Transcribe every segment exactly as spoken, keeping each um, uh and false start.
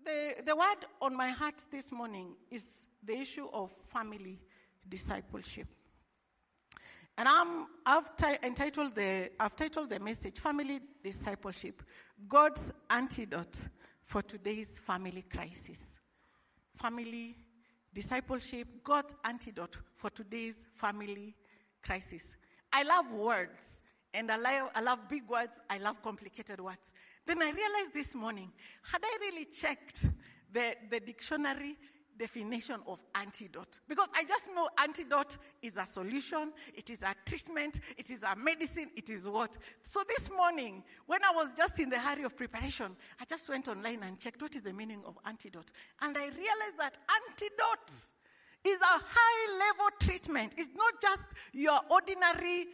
The, the word on my heart this morning is the issue of family discipleship. And I'm, I've t- entitled the, I've titled the message, Family Discipleship, God's Antidote for Today's Family Crisis. Family discipleship, God's antidote for today's family crisis. I love words, and I love, I love big words, I love complicated words. Then I realized this morning, had I really checked the, the dictionary definition of antidote? Because I just know antidote is a solution, it is a treatment, it is a medicine, it is what? So this morning, when I was just in the hurry of preparation, I just went online and checked what is the meaning of antidote. And I realized that antidote is a high-level treatment. It's not just your ordinary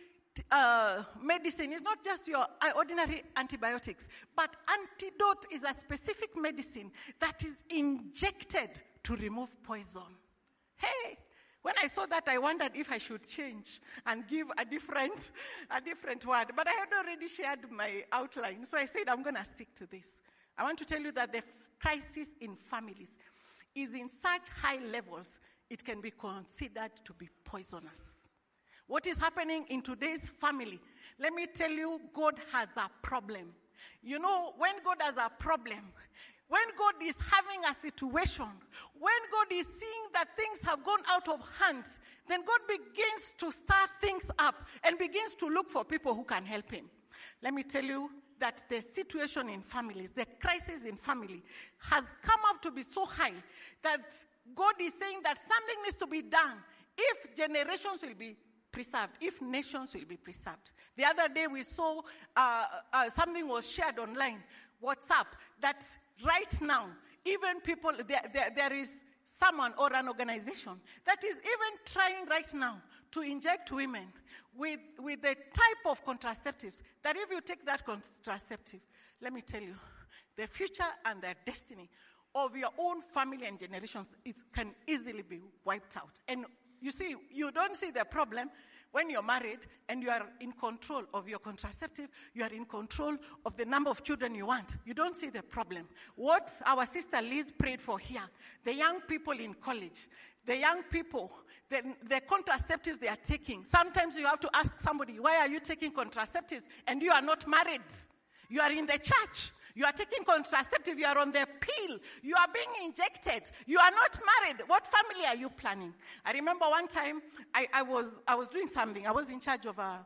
uh, medicine. It's not just your ordinary antibiotics. But antidote is a specific medicine that is injected to remove poison. Hey, when I saw that, I wondered if I should change and give a different, a different word. But I had already shared my outline, so I said I'm going to stick to this. I want to tell you that the crisis in families is in such high levels, it can be considered to be poisonous. What is happening in today's family? Let me tell you, God has a problem. You know, when God has a problem, when God is having a situation, when God is seeing that things have gone out of hand, then God begins to start things up and begins to look for people who can help him. Let me tell you that the situation in families, the crisis in family, has come up to be so high that God is saying that something needs to be done if generations will be preserved, if nations will be preserved. The other day we saw uh, uh, something was shared online, WhatsApp, that right now, even people, there, there, there is someone or an organization that is even trying right now to inject women with, with the type of contraceptives that if you take that contraceptive, let me tell you, the future and the destiny of your own family and generations is, can easily be wiped out. And you see, you don't see the problem when you're married and you are in control of your contraceptive, you are in control of the number of children you want. You don't see the problem. What our sister Liz prayed for here, the young people in college, the young people, the, the contraceptives they are taking. Sometimes you have to ask somebody, why are you taking contraceptives and you are not married? You are in the church. You are taking contraceptive, you are on the pill, you are being injected, you are not married. What family are you planning? I remember one time I, I was I was doing something. I was in charge of a,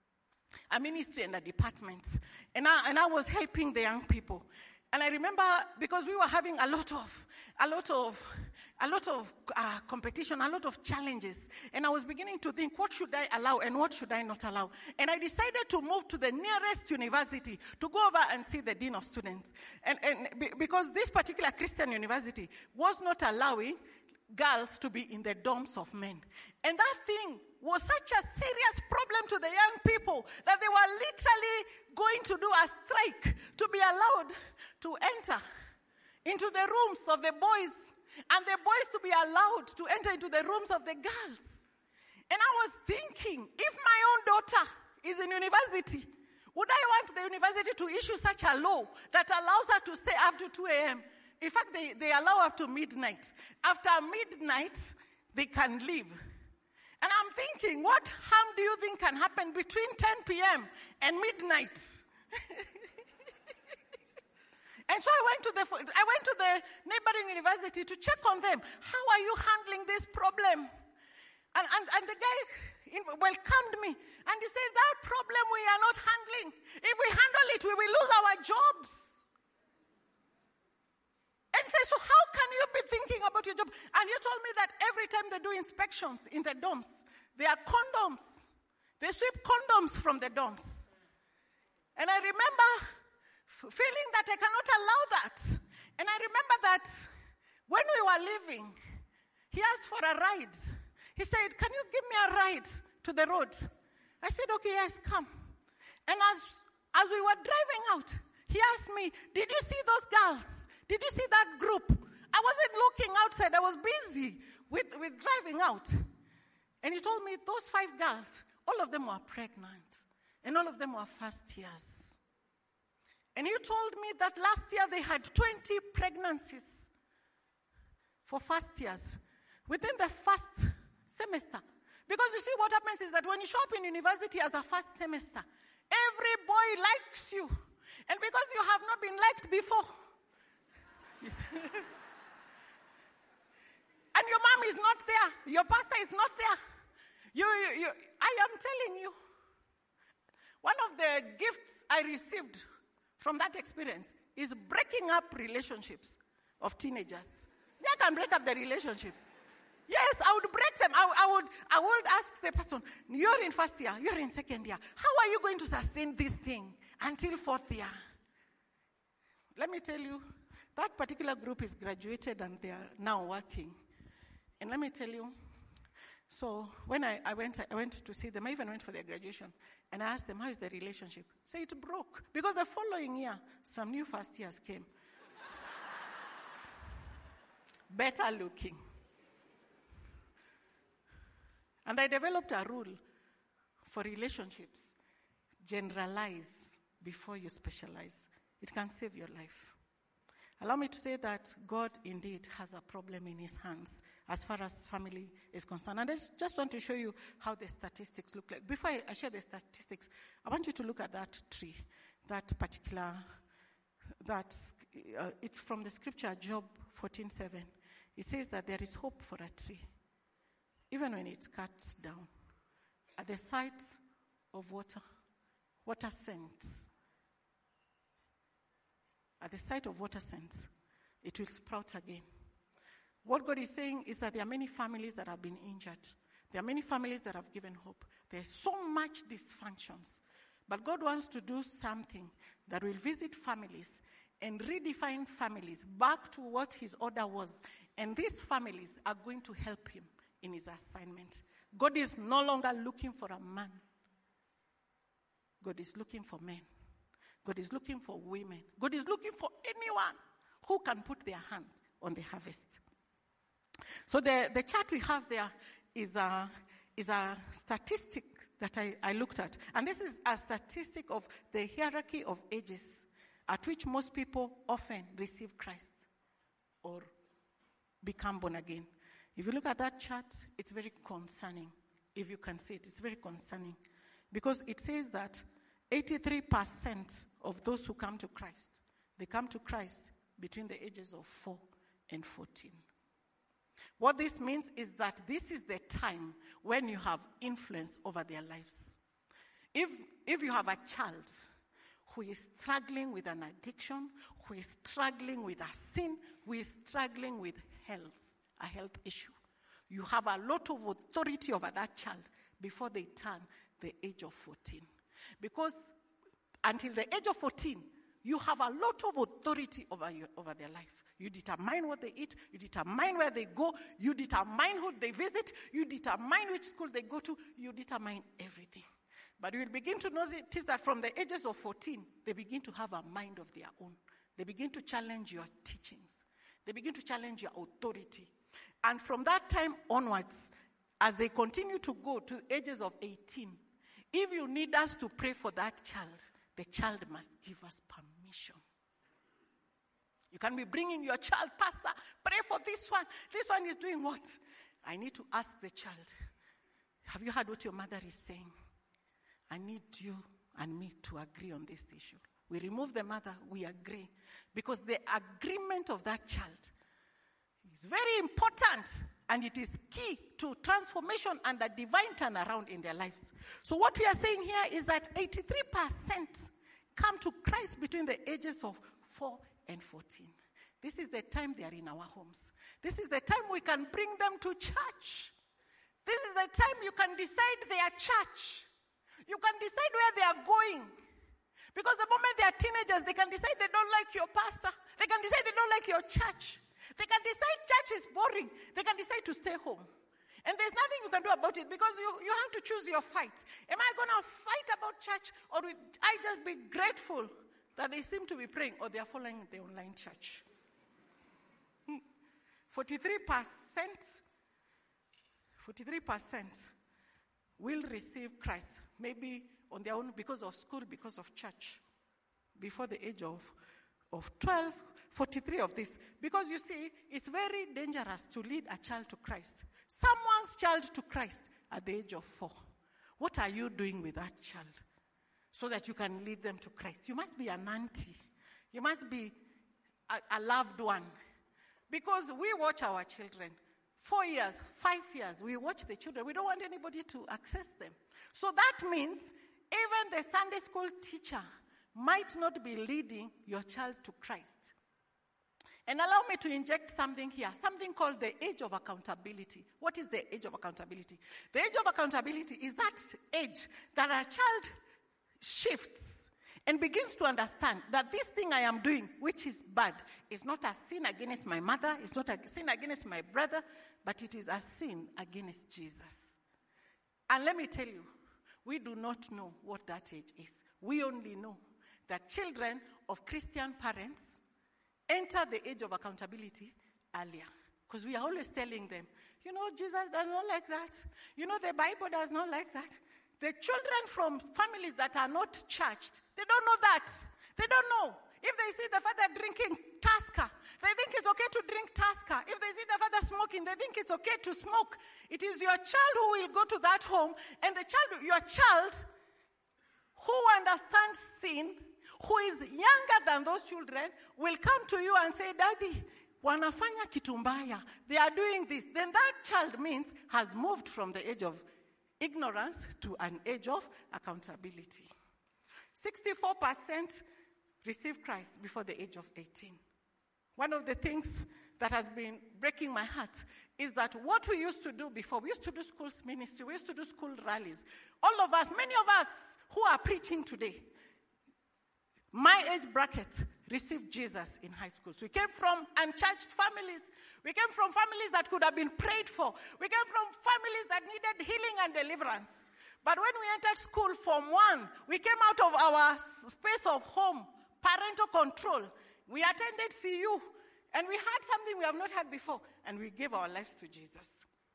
a ministry and a department. And I, and I was helping the young people. And I remember because we were having a lot of, a lot of, a lot of uh, competition, a lot of challenges. And I was beginning to think, what should I allow and what should I not allow? And I decided to move to the nearest university to go over and see the dean of students. And, and b- because this particular Christian university was not allowing girls to be in the dorms of men. And that thing was such a serious problem to the young people that they were literally going to do a strike to be allowed to enter into the rooms of the boys and the boys to be allowed to enter into the rooms of the girls. And I was thinking, if my own daughter is in university, would I want the university to issue such a law that allows her to stay up to two a.m.? In fact, they, they allow up to midnight. After midnight, they can leave. And I'm thinking, what harm do you think can happen between ten p.m. and midnight? And so I went to the I went to the neighboring university to check on them. How are you handling this problem? And and, and the guy welcomed me. And he said, that problem we are not handling. If we handle it, we will lose our jobs. And say, so how can you be thinking about your job? And you told me that every time they do inspections in the dorms, there are condoms. They sweep condoms from the dorms. And I remember f- feeling that I cannot allow that. And I remember that when we were leaving, he asked for a ride. He said, can you give me a ride to the road? I said, okay, yes, come. And as, as we were driving out, he asked me, did you see those girls? Did you see that group? I wasn't looking outside. I was busy with, with driving out. And he told me those five girls, all of them were pregnant. And all of them were first years. And he told me that last year they had twenty pregnancies for first years within the first semester. Because you see, what happens is that when you show up in university as a first semester, every boy likes you. And because you have not been liked before, and your mom is not there, your pastor is not there, you, you, you, I am telling you, one of the gifts I received from that experience is breaking up relationships of teenagers. They can break up the relationship. Yes, I would break them. I, I would I would ask the person, you're in first year, you're in second year. How are you going to sustain this thing until fourth year? Let me tell you, that particular group is graduated and they are now working. And let me tell you, so when I, I went I went to see them, I even went for their graduation, and I asked them, how is the relationship? So it broke. Because the following year, some new first years came. Better looking. And I developed a rule for relationships. Generalize before you specialize. It can save your life. Allow me to say that God indeed has a problem in his hands as far as family is concerned. And I just want to show you how the statistics look like. Before I share the statistics, I want you to look at that tree, that particular, that uh, it's from the scripture, Job fourteen seven. It says that there is hope for a tree, even when it cuts down, at the sight of water, water scents. At the sight of water scents, it will sprout again. What God is saying is that there are many families that have been injured. There are many families that have given hope. There's so much dysfunctions. But God wants to do something that will visit families and redefine families back to what his order was. And these families are going to help him in his assignment. God is no longer looking for a man. God is looking for men. God is looking for women. God is looking for anyone who can put their hand on the harvest. So the, the chart we have there is a, is a statistic that I, I looked at. And this is a statistic of the hierarchy of ages at which most people often receive Christ or become born again. If you look at that chart, it's very concerning. If you can see it, it's very concerning. Because it says that eighty-three percent of those who come to Christ, they come to Christ between the ages of four and fourteen. What this means is that this is the time when you have influence over their lives. If, if you have a child who is struggling with an addiction, who is struggling with a sin, who is struggling with health, a health issue, you have a lot of authority over that child before they turn the age of fourteen. Because until the age of fourteen, you have a lot of authority over, your, over their life. You determine what they eat, you determine where they go, you determine who they visit, you determine which school they go to, you determine everything. But you will begin to notice that from the ages of fourteen, they begin to have a mind of their own. They begin to challenge your teachings. They begin to challenge your authority. And from that time onwards, as they continue to go to the ages of eighteen, if you need us to pray for that child, the child must give us permission. You can be bringing your child, Pastor, pray for this one. This one is doing what? I need to ask the child, have you heard what your mother is saying? I need you and me to agree on this issue. We remove the mother, we agree. Because the agreement of that child is very important, and it is key to transformation and a divine turnaround in their lives. So what we are saying here is that eighty-three percent come to Christ between the ages of four and fourteen. This is the time they are in our homes. This is the time we can bring them to church. This is the time you can decide their church. You can decide where they are going. Because the moment they are teenagers, they can decide they don't like your pastor. They can decide they don't like your church. They can decide church is boring. They can decide to stay home. And there's nothing you can do about it because you, you have to choose your fight. Am I going to fight about church, or will I just be grateful that they seem to be praying, or they are following the online church? forty-three percent, forty-three percent will receive Christ, maybe on their own because of school, because of church. before the age of, of twelve, forty-three of this. Because you see, it's very dangerous to lead a child to Christ. Someone's child to Christ at the age of four. What are you doing with that child so that you can lead them to Christ? You must be an auntie. You must be a, a loved one. Because we watch our children. Four years, five years, we watch the children. We don't want anybody to access them. So that means even the Sunday school teacher might not be leading your child to Christ. And allow me to inject something here, something called the age of accountability. What is the age of accountability? The age of accountability is that age that a child shifts and begins to understand that this thing I am doing, which is bad, is not a sin against my mother, it's not a sin against my brother, but it is a sin against Jesus. And let me tell you, we do not know what that age is. We only know that children of Christian parents enter the age of accountability earlier. Because we are always telling them, you know, Jesus does not like that. You know, the Bible does not like that. The children from families that are not churched, they don't know that. They don't know. If they see the father drinking Tusker, they think it's okay to drink Tusker. If they see the father smoking, they think it's okay to smoke. It is your child who will go to that home, and the child, your child who understands sin, who is younger than those children, will come to you and say, Daddy, wanafanya kitu mbaya. They are doing this. Then that child means has moved from the age of ignorance to an age of accountability. sixty-four percent receive Christ before the age of eighteen. One of the things that has been breaking my heart is that what we used to do before, we used to do schools ministry, we used to do school rallies. All of us, many of us who are preaching today, my age bracket received Jesus in high schools. We came from unchurched families. We came from families that could have been prayed for. We came from families that needed healing and deliverance. But when we entered school Form one, we came out of our space of home, parental control. We attended C U, and we had something we have not had before, and we gave our lives to Jesus.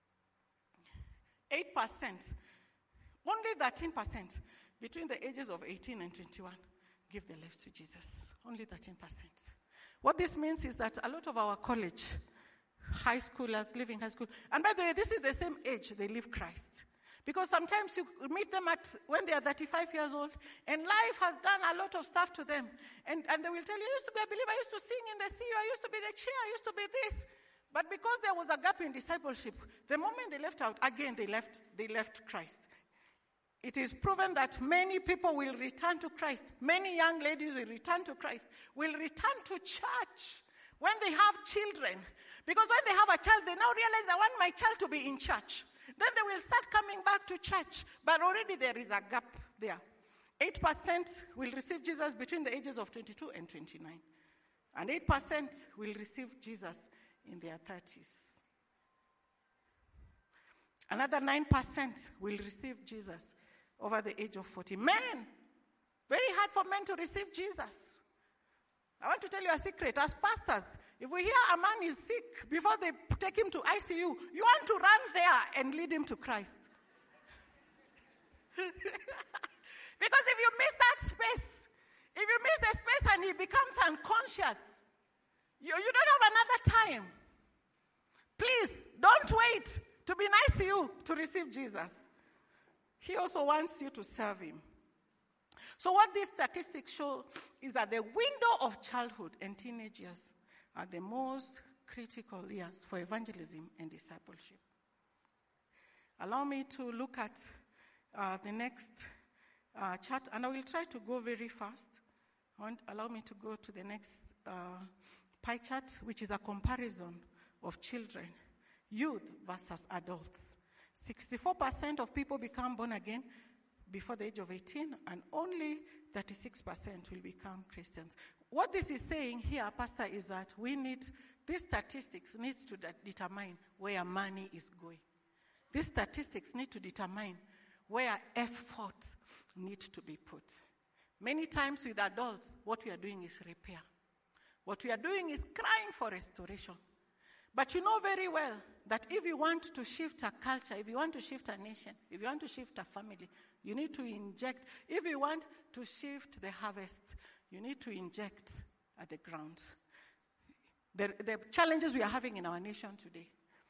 eight percent, only thirteen percent between the ages of eighteen and twenty-one give their lives to Jesus. Only thirteen percent. What this means is that a lot of our college, high schoolers living high school, and by the way, this is the same age they leave Christ. Because sometimes you meet them at when they are thirty-five years old, and life has done a lot of stuff to them. And, and they will tell you, I used to be a believer, I used to sing in the C U, I used to be the chair, I used to be this. But because there was a gap in discipleship, the moment they left out, again they left, they left Christ. It is proven that many people will return to Christ. Many young ladies will return to Christ, will return to church when they have children. Because when they have a child, they now realize, I want my child to be in church. Then they will start coming back to church. But already there is a gap there. eight percent will receive Jesus between the ages of twenty-two and twenty-nine. And eight percent will receive Jesus in their thirties. Another nine percent will receive Jesus over the age of forty. Men, very hard for men to receive Jesus. I want to tell you a secret. As pastors, if we hear a man is sick before they take him to I C U, you want to run there and lead him to Christ. Because if you miss that space, if you miss the space and he becomes unconscious, you, you don't have another time. Please, don't wait to be in I C U to receive Jesus. He also wants you to serve him. So what these statistics show is that the window of childhood and teenage years are the most critical years for evangelism and discipleship. Allow me to look at uh, the next uh, chart, and I will try to go very fast. I want, allow me to go to the next uh, pie chart, which is a comparison of children, youth versus adults. sixty-four percent of people become born again before the age of eighteen, and only thirty-six percent will become Christians. What this is saying here, Pastor, is that we need, these statistics need to de- determine where money is going. These statistics need to determine where effort needs to be put. Many times with adults, what we are doing is repair. What we are doing is crying for restoration. But you know very well that if you want to shift a culture, if you want to shift a nation, if you want to shift a family, you need to inject. If you want to shift the harvest, you need to inject at the ground. The, the challenges we are having in our nation today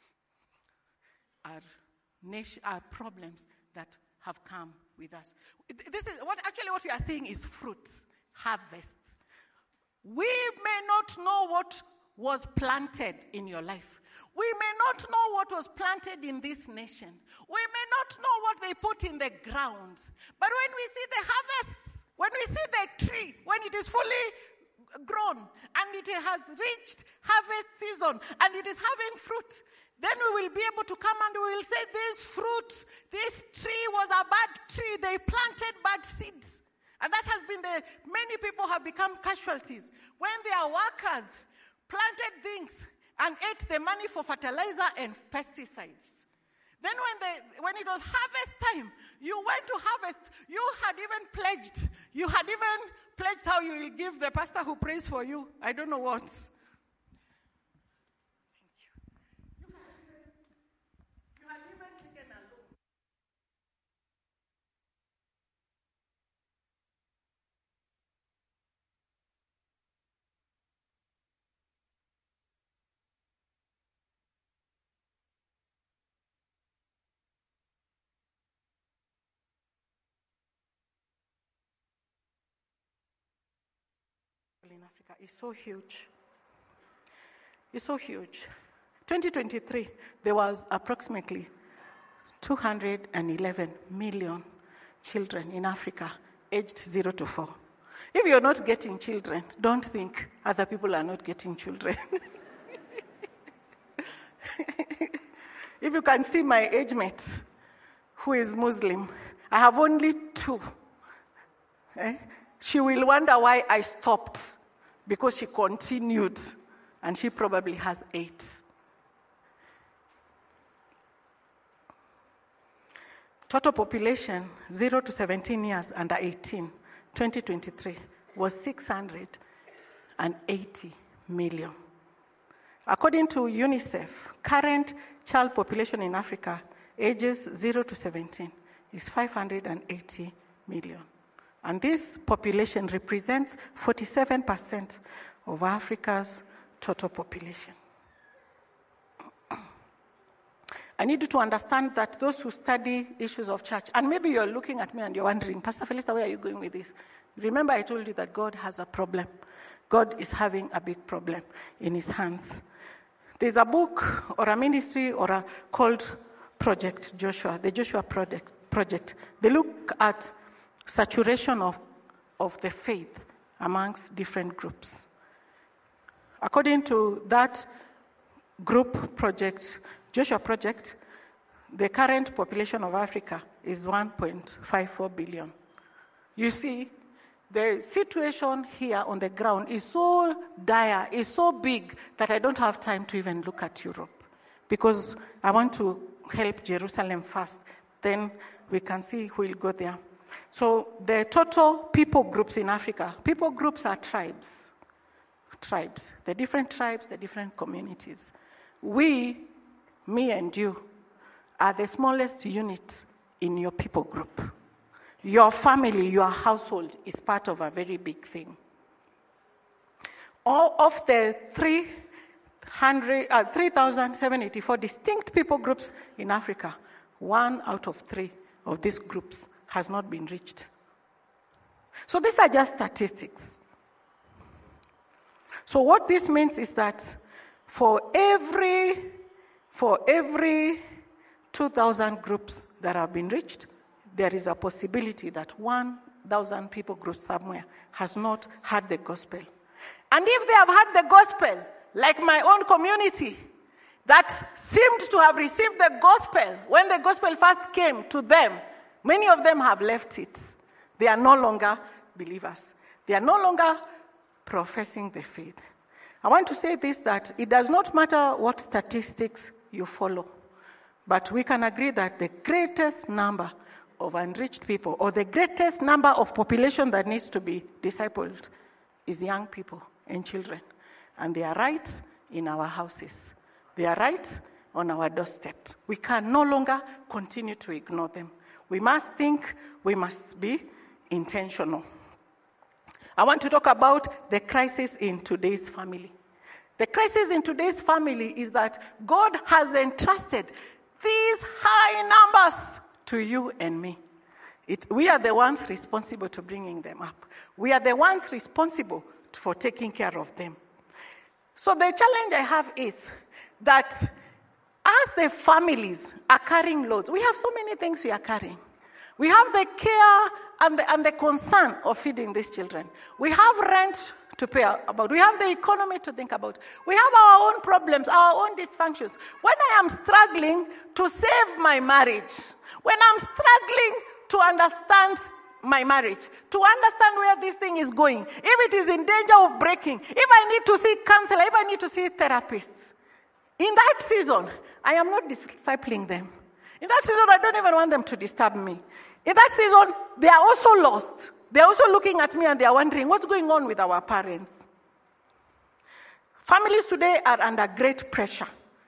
are, nation, are problems that have come with us. This is what actually what we are seeing is fruits, harvest. We may not know what was planted in your life. We may not know what was planted in this nation. We may not know what they put in the ground. But when we see the harvests, when we see the tree, when it is fully grown and it has reached harvest season and it is having fruit, then we will be able to come and we will say, this fruit, this tree was a bad tree. They planted bad seeds. And that has been the, many people have become casualties. When their workers planted things and ate the money for fertilizer and pesticides. Then when they, when it was harvest time, you went to harvest, you had even pledged, you had even pledged how you will give the pastor who prays for you. I don't know what. In Africa is so huge. It's so huge. twenty twenty-three, there was approximately two hundred eleven million children in Africa aged zero to four. If you're not getting children, don't think other people are not getting children. If you can see my age mate, who is Muslim, I have only two. Eh? She will wonder why I stopped, because she continued, and she probably has eight. Total population, zero to seventeen years, under eighteen, twenty twenty-three, was six hundred eighty million. According to UNICEF, current child population in Africa, ages zero to seventeen, is five hundred eighty million. And this population represents forty-seven percent of Africa's total population. I need you to understand that those who study issues of church, and maybe you're looking at me and you're wondering, Pastor Felista, where are you going with this? Remember I told you that God has a problem. God is having a big problem in his hands. There's a book or a ministry or a called Project Joshua, the Joshua Project. project. They look at saturation of, of the faith amongst different groups. According to that group project, Joshua Project, the current population of Africa is one point five four billion. You see, the situation here on the ground is so dire, is so big, that I don't have time to even look at Europe, because I want to help Jerusalem first. Then we can see who will go there. So the total people groups in Africa, people groups are tribes. Tribes. The different tribes, the different communities. We, me and you, are the smallest unit in your people group. Your family, your household is part of a very big thing. All of the three thousand seven hundred eighty-four distinct people groups in Africa, one out of three of these groups has not been reached. So these are just statistics. So what this means is that for every, for every two thousand groups that have been reached, there is a possibility that one thousand people group somewhere has not heard the gospel. And if they have heard the gospel, like my own community, that seemed to have received the gospel when the gospel first came to them, many of them have left it. They are no longer believers. They are no longer professing the faith. I want to say this, that it does not matter what statistics you follow, but we can agree that the greatest number of unreached people, or the greatest number of population that needs to be discipled, is young people and children. And they are right in our houses. They are right on our doorstep. We can no longer continue to ignore them. We must think, we must be intentional. I want to talk about the crisis in today's family. The crisis in today's family is that God has entrusted these high numbers to you and me. It, we are the ones responsible to bringing them up. We are the ones responsible for taking care of them. So the challenge I have is that as the families are carrying loads, we have so many things we are carrying. We have the care and the, and the concern of feeding these children. We have rent to pay about. We have the economy to think about. We have our own problems, our own dysfunctions. When I am struggling to save my marriage, when I'm struggling to understand my marriage, to understand where this thing is going, if it is in danger of breaking, if I need to see counselor, if I need to see therapists, in that season, I am not discipling them. In that season, I don't even want them to disturb me. In that season, they are also lost. They're also looking at me and they're wondering, what's going on with our parents? Families today are under great pressure.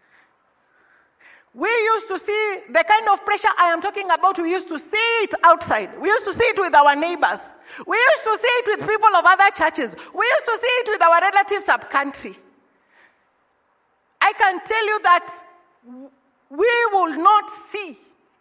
We used to see the kind of pressure I am talking about, we used to see it outside. We used to see it with our neighbors. We used to see it with people of other churches. We used to see it with our relatives up country. I can tell you that we will not see,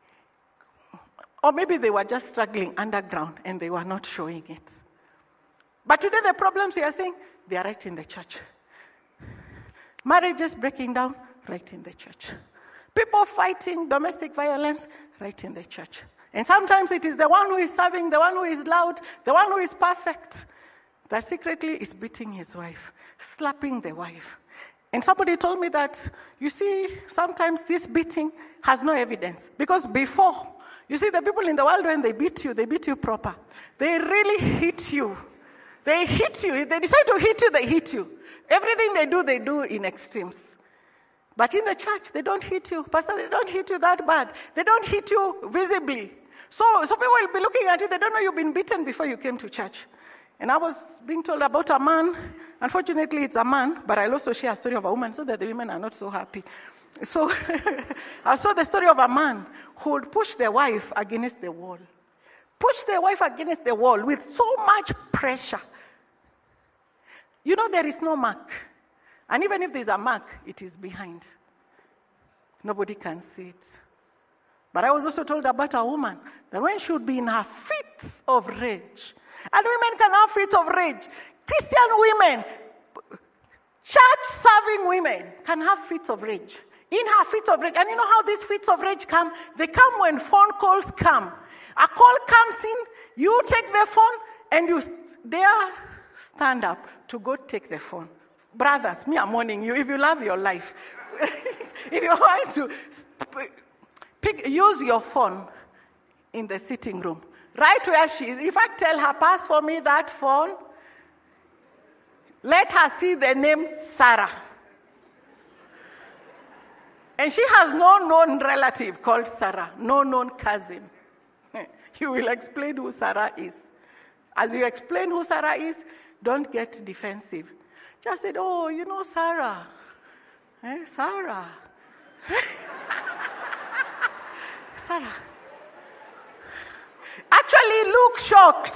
or maybe they were just struggling underground and they were not showing it. But today the problems we are seeing, they are right in the church. Marriages breaking down, right in the church. People fighting domestic violence, right in the church. And sometimes it is the one who is serving, the one who is loud, the one who is perfect, that secretly is beating his wife, slapping the wife. And somebody told me that, you see, sometimes this beating has no evidence. Because before, you see, the people in the world, when they beat you, they beat you proper. They really hit you. They hit you. If they decide to hit you, they hit you. Everything they do, they do in extremes. But in the church, they don't hit you. Pastor, they don't hit you that bad. They don't hit you visibly. So, so people will be looking at you. They don't know you've been beaten before you came to church. And I was being told about a man. Unfortunately, it's a man, but I'll also share a story of a woman so that the women are not so happy. So I saw the story of a man who would push the wife against the wall. Push the wife against the wall with so much pressure. You know, there is no mark. And even if there's a mark, it is behind. Nobody can see it. But I was also told about a woman that when she would be in her fits of rage, and women can have fits of rage. Christian women, church-serving women can have fits of rage. In her fits of rage. And you know how these fits of rage come? They come when phone calls come. A call comes in, you take the phone, and you dare stand up to go take the phone. Brothers, me, I'm warning you, if you love your life, if you want to pick, use your phone in the sitting room, right where she is. In fact, tell her, pass for me that phone. Let her see the name Sarah. And she has no known relative called Sarah, no known cousin. You will explain who Sarah is. As you explain who Sarah is, don't get defensive. Just said, oh, you know Sarah. Eh, Sarah. Sarah. Actually, look shocked.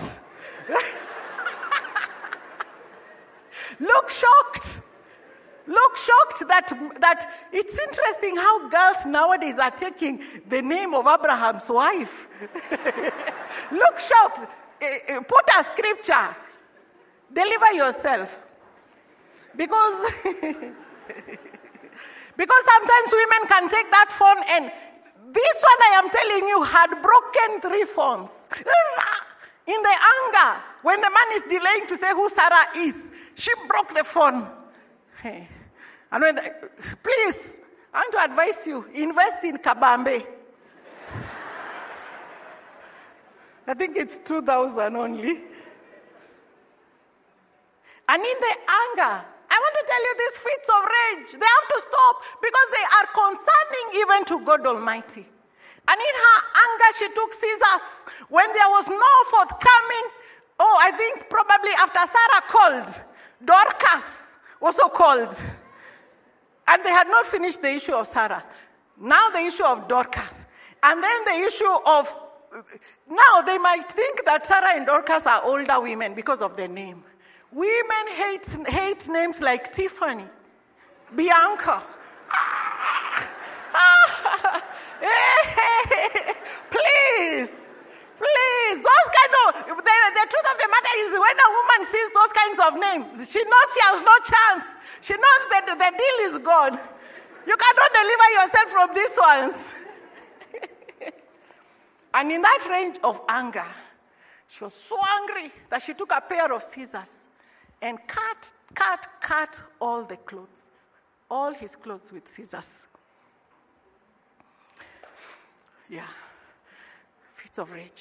Look shocked. Look shocked that, that it's interesting how girls nowadays are taking the name of Abraham's wife. Look shocked. Put a scripture. Deliver yourself. Because, because sometimes women can take that phone and this one I am telling you had broken three phones. In the anger, when the man is delaying to say who Sarah is, she broke the phone. Hey. And when the, please, I want to advise you, invest in Kabambe. I think it's two thousand only. And in the anger, I want to tell you these fits of rage, they have to stop because they are concerning even to God Almighty. And in her anger, she took scissors. When there was no forthcoming, oh, I think probably after Sarah called, Dorcas also called. And they had not finished the issue of Sarah. Now the issue of Dorcas. And then the issue of now they might think that Sarah and Dorcas are older women because of their name. Women hate, hate names like Tiffany, Bianca. Please, please. Those kind of, the, the truth of the matter is when a woman sees those kinds of names, she knows she has no chance. She knows that the deal is gone. You cannot deliver yourself from these ones. And in that range of anger, she was so angry that she took a pair of scissors and cut, cut, cut all the clothes, all his clothes with scissors. Yeah, fits of rage.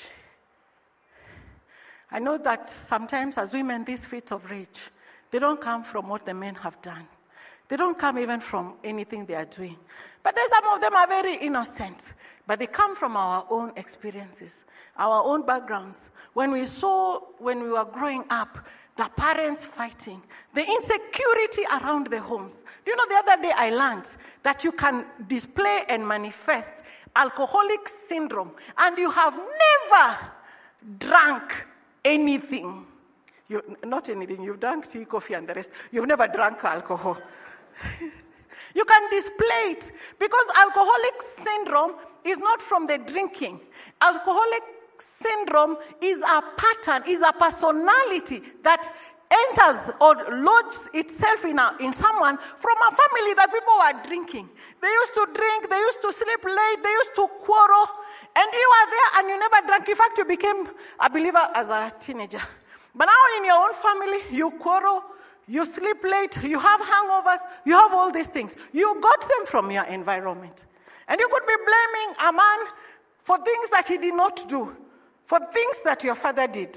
I know that sometimes as women, these fits of rage, they don't come from what the men have done. They don't come even from anything they are doing. But then some of them are very innocent. But they come from our own experiences, our own backgrounds. When we saw, when we were growing up, the parents fighting, the insecurity around the homes. Do you know, the other day I learned that you can display and manifest alcoholic syndrome, and you have never drunk anything. You, not anything, you've drunk tea, coffee, and the rest. You've never drunk alcohol. You can display it because alcoholic syndrome is not from the drinking. Alcoholic syndrome is a pattern, is a personality that enters or lodges itself in, a, in someone from a family that people were drinking. They used to drink, they used to sleep late, they used to quarrel, and you were there and you never drank. In fact, you became a believer as a teenager. But now in your own family, you quarrel, you sleep late, you have hangovers, you have all these things. You got them from your environment. And you could be blaming a man for things that he did not do, for things that your father did.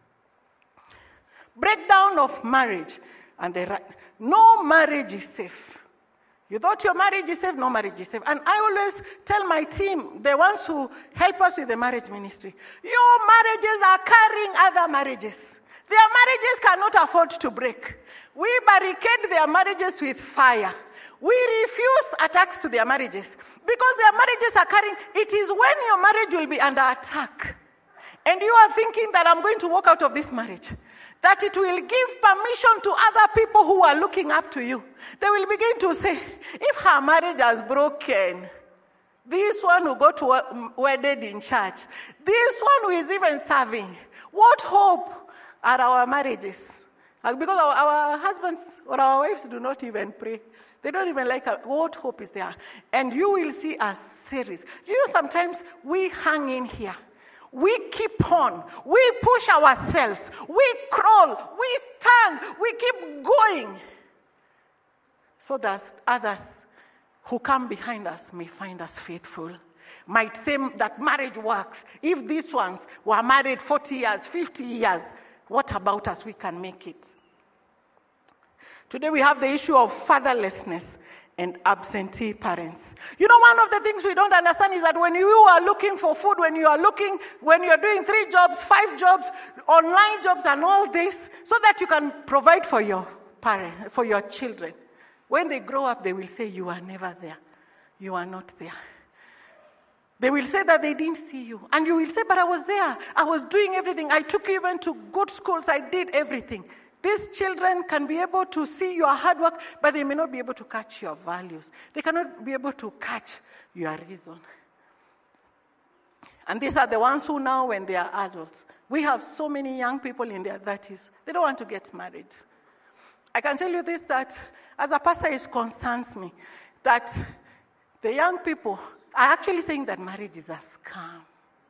Breakdown of marriage. And the, no marriage is safe. You thought your marriage is safe, no marriage is safe. And I always tell my team, the ones who help us with the marriage ministry, your marriages are carrying other marriages. Their marriages cannot afford to break. We barricade their marriages with fire. We refuse attacks to their marriages because their marriages are carrying. It is when your marriage will be under attack and you are thinking that I'm going to walk out of this marriage, that it will give permission to other people who are looking up to you. They will begin to say, if her marriage has broken, this one who got wedded in church, this one who is even serving, what hope are our marriages? Because our, our husbands or our wives do not even pray. They don't even like a, what hope is there? And you will see a series. You know, sometimes we hang in here. We keep on. We push ourselves. We crawl. We stand. We keep going. So that others who come behind us may find us faithful. Might say that marriage works. If these ones were married forty years, fifty years, what about us? We can make it. Today we have the issue of fatherlessness and absentee parents. You know, one of the things we don't understand is that when you are looking for food, when you are looking, when you are doing three jobs, five jobs, online jobs and all this, so that you can provide for your parents, for your children. When they grow up, they will say, you are never there. You are not there. They will say that they didn't see you. And you will say, but I was there. I was doing everything. I took you even to good schools. I did everything. These children can be able to see your hard work, but they may not be able to catch your values. They cannot be able to catch your reason. And these are the ones who now, when they are adults, we have so many young people in their thirties. They don't want to get married. I can tell you this, that as a pastor, it concerns me that the young people are actually saying that marriage is a scam.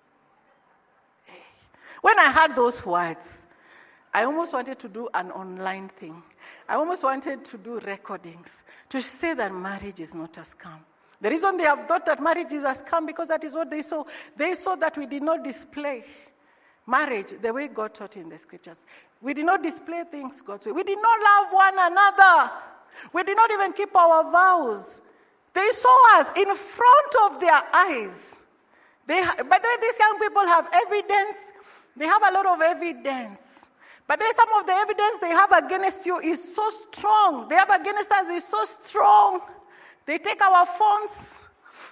When I heard those words, I almost wanted to do an online thing. I almost wanted to do recordings to say that marriage is not a scam. The reason they have thought that marriage is a scam because that is what they saw. They saw that we did not display marriage the way God taught in the scriptures. We did not display things God's way. We did not love one another. We did not even keep our vows. They saw us in front of their eyes. They, by the way, these young people have evidence. They have a lot of evidence. But then some of the evidence they have against you is so strong. They have against us is so strong. They take our phones.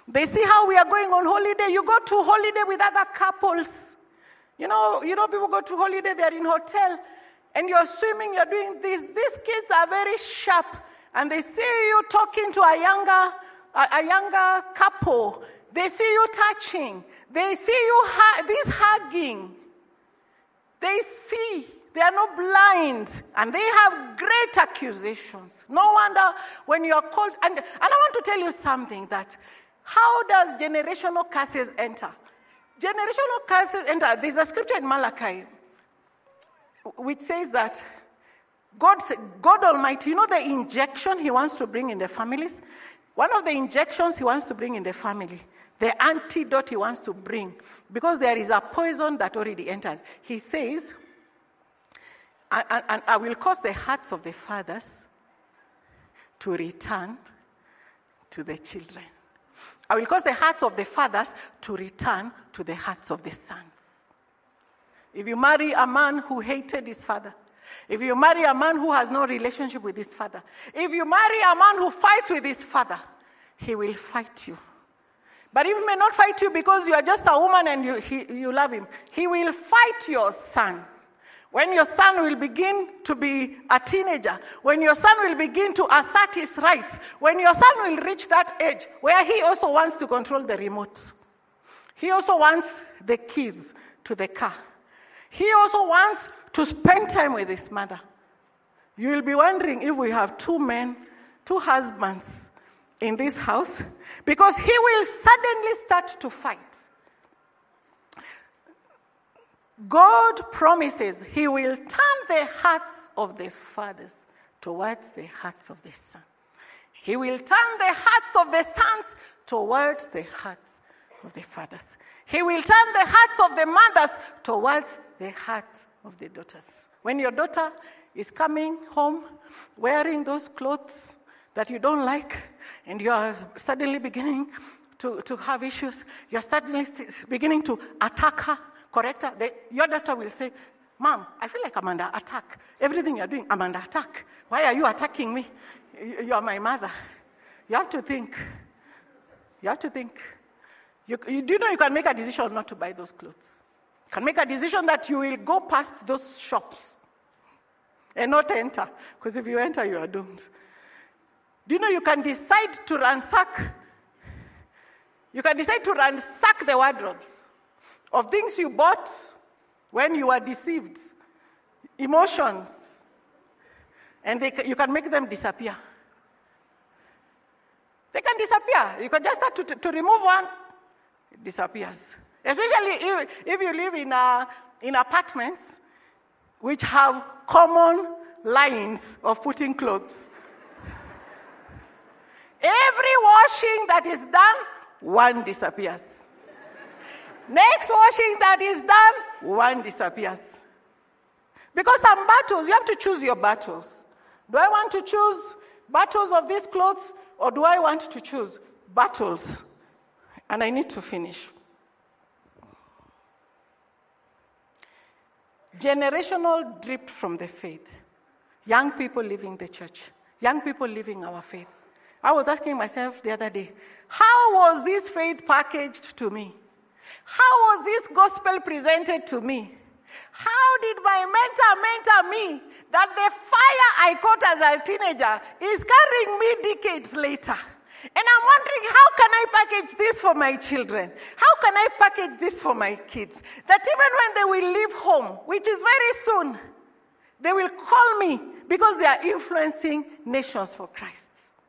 They see how we are going on holiday. You go to holiday with other couples. You know, you know, people go to holiday, they're in hotel, and you're swimming, you're doing this. These kids are very sharp, and they see you talking to a younger, a, a younger couple. They see you touching. They see you, ha- this hugging. They see. They are not blind, and they have great accusations. No wonder when you are called, and, and I want to tell you something, that how does generational curses enter? Generational curses enter. There's a scripture in Malachi which says that God, God Almighty, you know the injection he wants to bring in the families? One of the injections he wants to bring in the family, the antidote he wants to bring, because there is a poison that already entered. He says, and, and I will cause the hearts of the fathers to return to the children. I will cause the hearts of the fathers to return to the hearts of the sons. If you marry a man who hated his father, if you marry a man who has no relationship with his father, if you marry a man who fights with his father, he will fight you. But he may not fight you because you are just a woman and you, he, you love him. He will fight your son. When your son will begin to be a teenager, when your son will begin to assert his rights, when your son will reach that age where he also wants to control the remote, he also wants the keys to the car, he also wants to spend time with his mother. You will be wondering if we have two men, two husbands in this house, because he will suddenly start to fight. God promises he will turn the hearts of the fathers towards the hearts of the sons. He will turn the hearts of the sons towards the hearts of the fathers. He will turn the hearts of the mothers towards the hearts of the daughters. When your daughter is coming home wearing those clothes that you don't like, and you are suddenly beginning to, to have issues, you're suddenly beginning to attack her, correct her, the, your daughter will say, Mom, I feel like I'm under attack. Everything you're doing, I'm under attack. Why are you attacking me? You, you are my mother. You have to think. You have to think. You, you do know you can make a decision not to buy those clothes. You can make a decision that you will go past those shops and not enter. Because if you enter, you are doomed. Do you know you can decide to ransack? You can decide to ransack the wardrobes of things you bought when you were deceived, emotions, and they, you can make them disappear. They can disappear. You can just start to, to, to remove one, it disappears. Especially if, if you live in, a, in apartments which have common lines of putting clothes. Every washing that is done, one disappears. Next washing that is done, one disappears. Because some battles, you have to choose your battles. Do I want to choose battles of these clothes, or do I want to choose battles? And I need to finish. Generational drift from the faith. Young people leaving the church. Young people leaving our faith. I was asking myself the other day, how was this faith packaged to me? How was this gospel presented to me? How did my mentor mentor me that the fire I caught as a teenager is carrying me decades later? And I'm wondering, how can I package this for my children? How can I package this for my kids? That even when they will leave home, which is very soon, they will call me because they are influencing nations for Christ.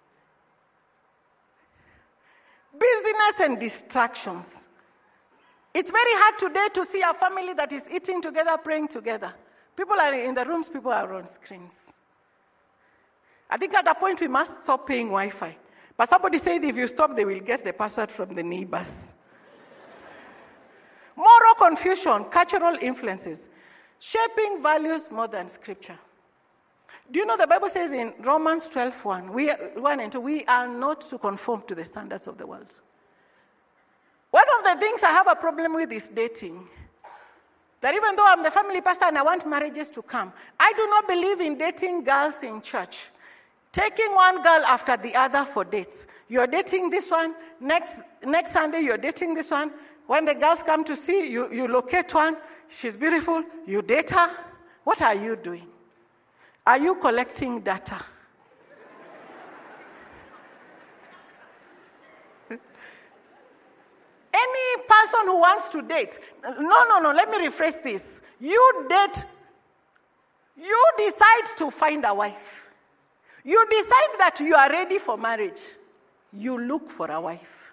Busyness and distractions. It's very hard today to see a family that is eating together, praying together. People are in the rooms, people are on screens. I think at a point we must stop paying Wi-Fi. But somebody said if you stop, they will get the password from the neighbors. Moral confusion, cultural influences, shaping values more than scripture. Do you know the Bible says in Romans twelve one, we, one and two, we are not to conform to the standards of the world. One of the things I have a problem with is dating. That even though I'm the family pastor and I want marriages to come, I do not believe in dating girls in church. Taking one girl after the other for dates. You're dating this one. Next, next Sunday, you're dating this one. When the girls come to see you, you locate one. She's beautiful. You date her. What are you doing? Are you collecting data? Any person who wants to date, no, no, no, let me rephrase this. You date, you decide to find a wife. You decide that you are ready for marriage. You look for a wife.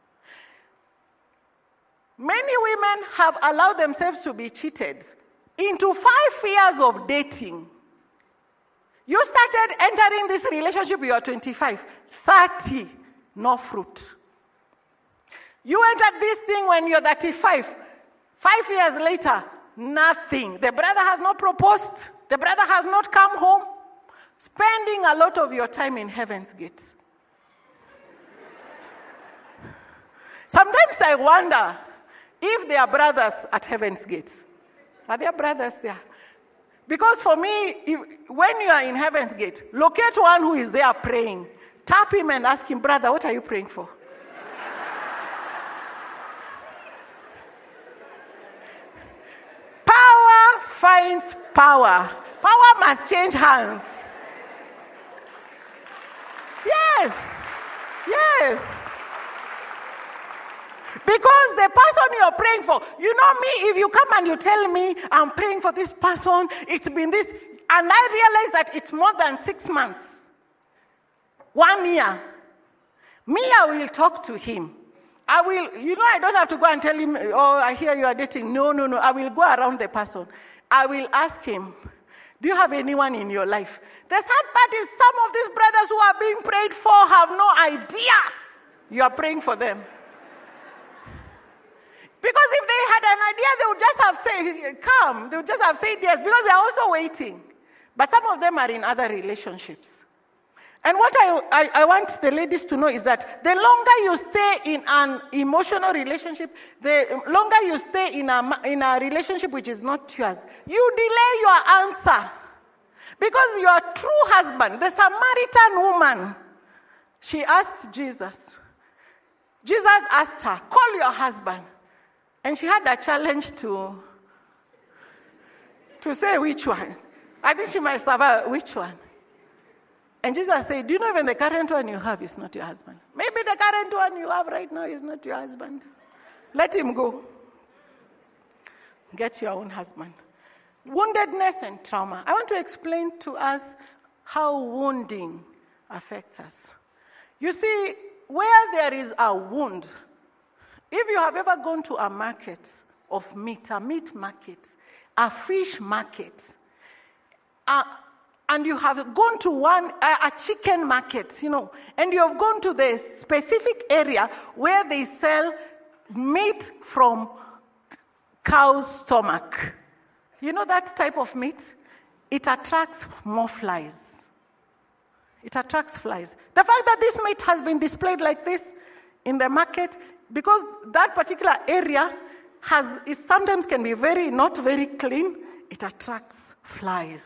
Many women have allowed themselves to be cheated into five years of dating. You started entering this relationship, you are twenty-five, thirty, no fruit. You entered this thing when you're thirty-five. Five years later, nothing. The brother has not proposed. The brother has not come home. Spending a lot of your time in Heaven's Gate. Sometimes I wonder if there are brothers at Heaven's Gate. Are there brothers there? Because for me, if, when you are in Heaven's Gate, locate one who is there praying. Tap him and ask him, brother, what are you praying for? Power finds power. Power must change hands. Yes. Yes. Because the person you're praying for, you know me, if you come and you tell me, I'm praying for this person, it's been this, and I realize that it's more than six months, one year, me, I will talk to him. I will, you know, I don't have to go and tell him, oh, I hear you are dating. No, no, no. I will go around the person. I will ask him, do you have anyone in your life? The sad part is some of these brothers who are being prayed for have no idea you are praying for them. Because if they had an idea, they would just have said, come. They would just have said yes, because they are also waiting. But some of them are in other relationships. And what I, I, I want the ladies to know is that the longer you stay in an emotional relationship, the longer you stay in a, in a relationship which is not yours, you delay your answer. Because your true husband, the Samaritan woman, she asked Jesus. Jesus asked her, call your husband. And she had a challenge to, to say which one. I think she must have a which one. And Jesus said, do you know even the current one you have is not your husband? Maybe the current one you have right now is not your husband. Let him go. Get your own husband. Woundedness and trauma. I want to explain to us how wounding affects us. You see, where there is a wound, if you have ever gone to a market of meat, a meat market, a fish market, a and you have gone to one, a, a chicken market, you know, and you have gone to the specific area where they sell meat from cow's stomach. You know that type of meat? It attracts more flies. It attracts flies. The fact that this meat has been displayed like this in the market, because that particular area has, it sometimes can be very, not very clean, it attracts flies.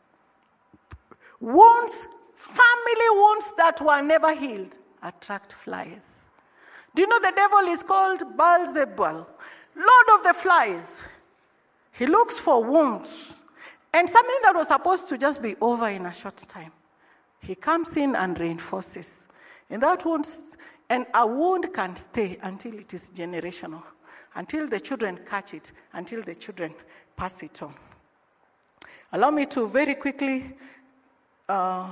Wounds, family wounds that were never healed, attract flies. Do you know the devil is called Beelzebul, Lord of the flies? He looks for wounds. And something that was supposed to just be over in a short time, he comes in and reinforces. And that wound, and a wound can stay until it is generational, until the children catch it, until the children pass it on. Allow me to very quickly Uh,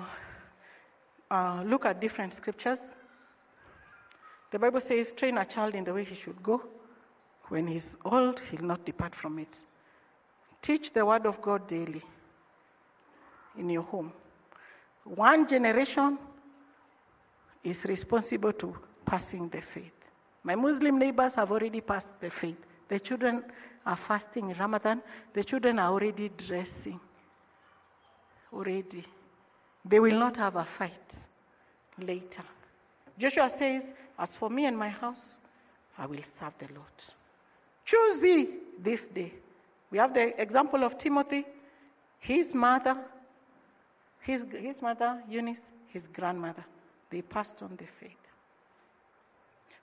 uh, look at different scriptures. The Bible says, train a child in the way he should go. When he's old, he'll not depart from it. Teach the word of God daily in your home. One generation is responsible to passing the faith. My Muslim neighbors have already passed the faith. The children are fasting in Ramadan. The children are already dressing. Already. They will not have a fight later. Joshua says, as for me and my house, I will serve the Lord. Choose ye this day. We have the example of Timothy, his mother, his, his mother, Eunice, his grandmother. They passed on the faith.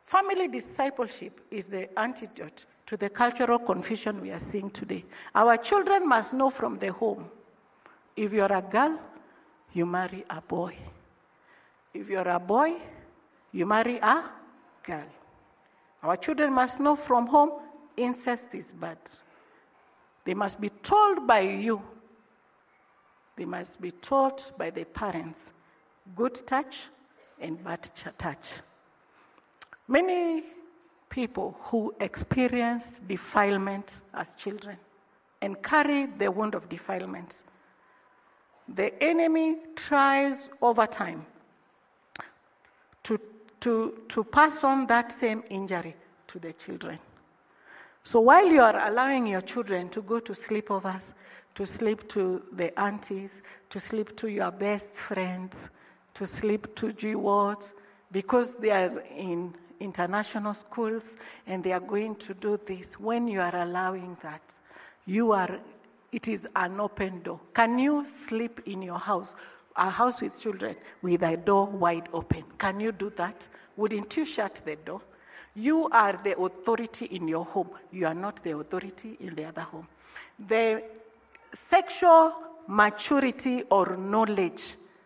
Family discipleship is the antidote to the cultural confusion we are seeing today. Our children must know from the home. If you're a girl, you marry a boy. If you're a boy, you marry a girl. Our children must know from home, incest is bad. They must be told by you. They must be taught by the parents, good touch and bad touch. Many people who experienced defilement as children and carry the wound of defilement, the enemy tries over time to, to, to pass on that same injury to the children. So while you are allowing your children to go to sleepovers, to sleep to the aunties, to sleep to your best friends, to sleep to G-wards, because they are in international schools and they are going to do this, when you are allowing that, you are, it is an open door. Can you sleep in your house, a house with children, with a door wide open? Can you do that? Wouldn't you shut the door? You are the authority in your home. You are not the authority in the other home. The sexual maturity or knowledge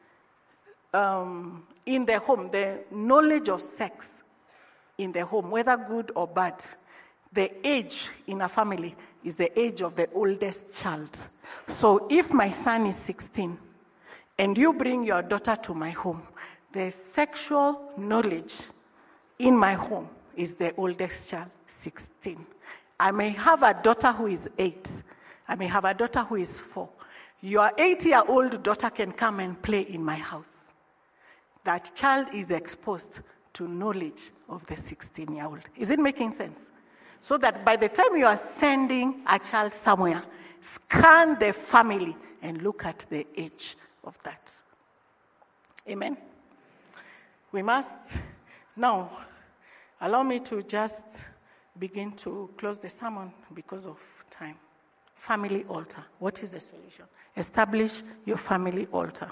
um, in the home, the knowledge of sex in the home, whether good or bad, the age in a family is the age of the oldest child. So if my son is sixteen and you bring your daughter to my home, the sexual knowledge in my home is the oldest child, sixteen. I may have a daughter who is eight. I may have a daughter who is four. Your eight-year-old daughter can come and play in my house. That child is exposed to knowledge of the sixteen-year-old. Is it making sense? So that by the time you are sending a child somewhere, scan the family and look at the age of that. Amen? We must now, allow me to just begin to close the sermon because of time. Family altar. What is the solution? Establish your family altar.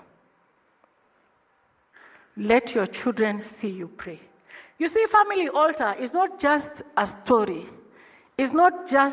Let your children see you pray. You see, family altar is not just a story. It's not just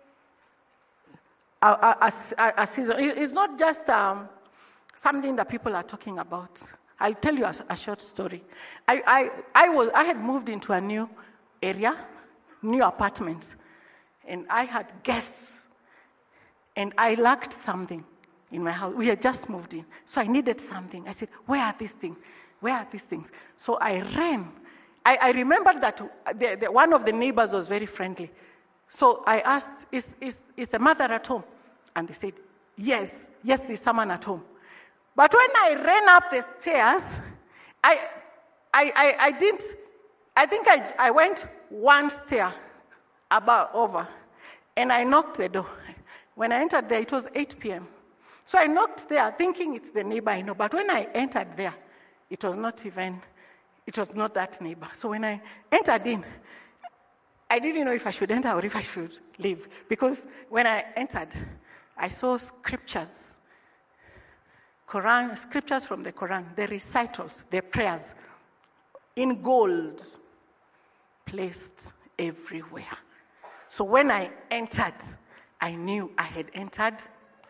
a, a, a, a season. It's not just um, something that people are talking about. I'll tell you a, a short story. I, I, I, was, I had moved into a new area, new apartments, and I had guests, and I lacked something in my house. We had just moved in, so I needed something. I said, where are these things? Where are these things? So I ran. I, I remember that the, the, one of the neighbors was very friendly. So I asked, is, is, is the mother at home? And they said, yes, yes, there's someone at home. But when I ran up the stairs, I, I, I, I didn't, I think I, I went one stair above, over, and I knocked the door. When I entered there, it was eight p.m. So I knocked there, thinking it's the neighbor I know. But when I entered there, it was not even, it was not that neighbor. So when I entered in, I didn't know if I should enter or if I should leave. Because when I entered, I saw scriptures, Quran, scriptures from the Quran, the recitals, the prayers, in gold, placed everywhere. So when I entered, I knew I had entered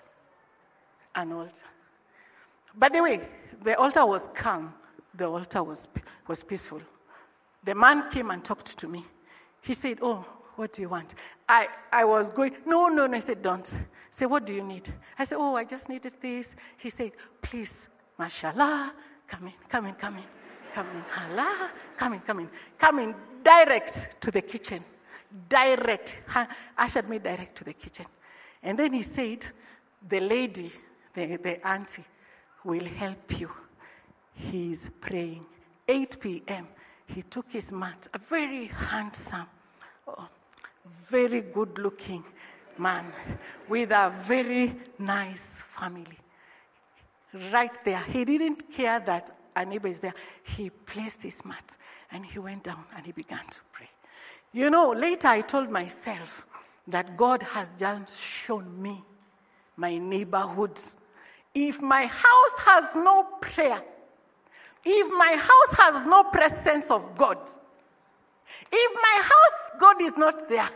an altar. By the way, the altar was calm. The altar was, was peaceful. The man came and talked to me. He said, oh, what do you want? I, I was going, no, no, no. I said, don't. I said, what do you need? I said, oh, I just needed this. He said, please, mashallah, come in, come in, come in, come in, Allah, come in, come in, come in, direct to the kitchen. Direct, ushered me direct to the kitchen. And then he said, the lady, the, the auntie, will help you. He's praying. eight p.m., he took his mat, a very handsome, oh, very good-looking man with a very nice family. Right there. He didn't care that a neighbor is there. He placed his mat and he went down and he began to pray. You know, later I told myself that God has just shown me my neighborhood. If my house has no prayer, if my house has no presence of God, If my house, God is not there,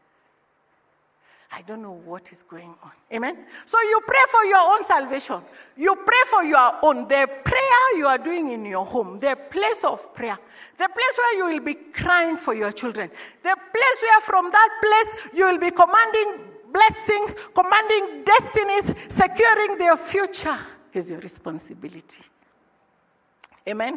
I don't know what is going on. Amen? So you pray for your own salvation. You pray for your own. The prayer you are doing in your home, the place of prayer, the place where you will be crying for your children, the place where from that place you will be commanding blessings, commanding destinies, securing their future is your responsibility. Amen?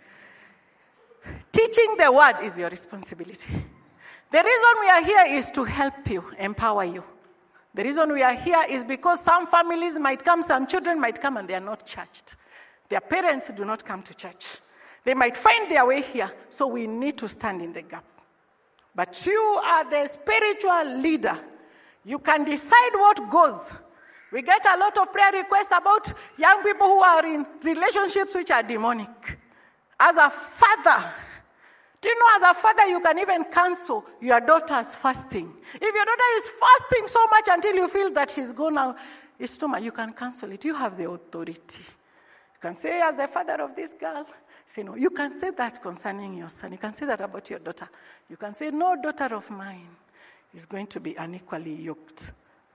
Teaching the word is your responsibility. The reason we are here is to help you, empower you. The reason we are here is because some families might come, some children might come and they are not churched. Their parents do not come to church. They might find their way here, so we need to stand in the gap. But you are the spiritual leader. You can decide what goes. We get a lot of prayer requests about young people who are in relationships which are demonic. As a father, do you know, as a father, you can even cancel your daughter's fasting. If your daughter is fasting so much until you feel that she's gone now, it's too much, you can cancel it. You have the authority. You can say, as the father of this girl, say no. You can say that concerning your son. You can say that about your daughter. You can say, no daughter of mine is going to be unequally yoked.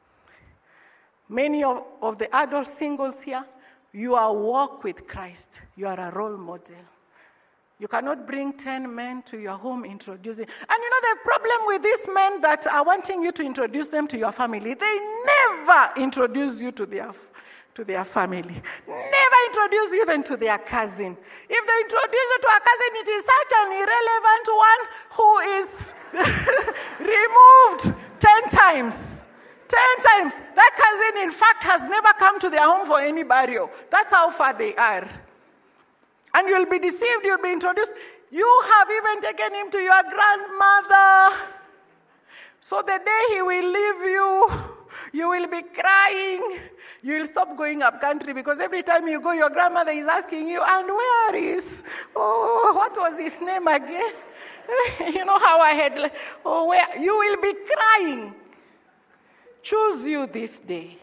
Many of, of the adult singles here, you are walk with Christ. You are a role model. You cannot bring ten men to your home introducing. And you know the problem with these men that are wanting you to introduce them to your family, they never introduce you to their, to their family. Never introduce you even to their cousin. If they introduce you to a cousin, it is such an irrelevant one who is removed ten times. Ten times. That cousin, in fact, has never come to their home for any burial. That's how far they are. And you'll be deceived, you'll be introduced. You have even taken him to your grandmother. So the day he will leave you, you will be crying. You will stop going up country because every time you go, your grandmother is asking you, and where is, oh, what was his name again? You know how I had, oh, where? You will be crying. Choose you this day.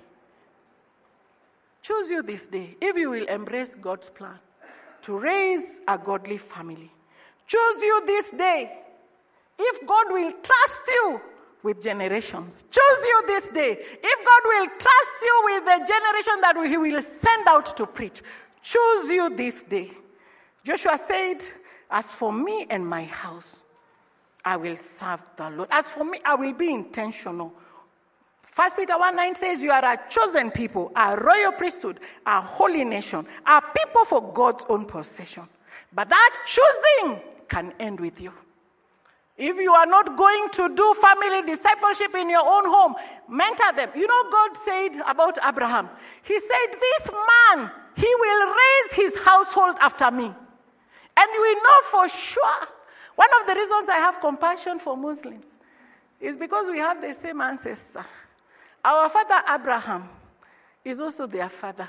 Choose you this day if you will embrace God's plan to raise a godly family. Choose you this day if God will trust you with generations. Choose you this day if God will trust you with the generation that he will send out to preach. Choose you this day. Joshua said, as for me and my house, I will serve the Lord. As for me, I will be intentional. First Peter one nine says, you are a chosen people, a royal priesthood, a holy nation, a people for God's own possession. But that choosing can end with you. If you are not going to do family discipleship in your own home, mentor them. You know, God said about Abraham, he said, this man, he will raise his household after me. And we know for sure, one of the reasons I have compassion for Muslims is because we have the same ancestor. Our father Abraham is also their father.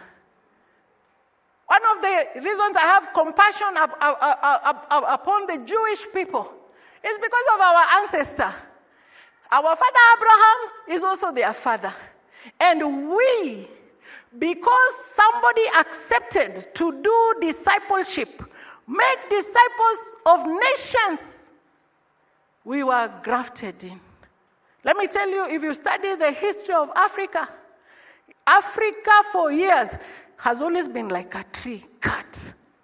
One of the reasons I have compassion up, up, up, up, upon the Jewish people is because of our ancestor. Our father Abraham is also their father. And we, because somebody accepted to do discipleship, make disciples of nations, we were grafted in. Let me tell you, if you study the history of Africa, Africa for years has always been like a tree cut.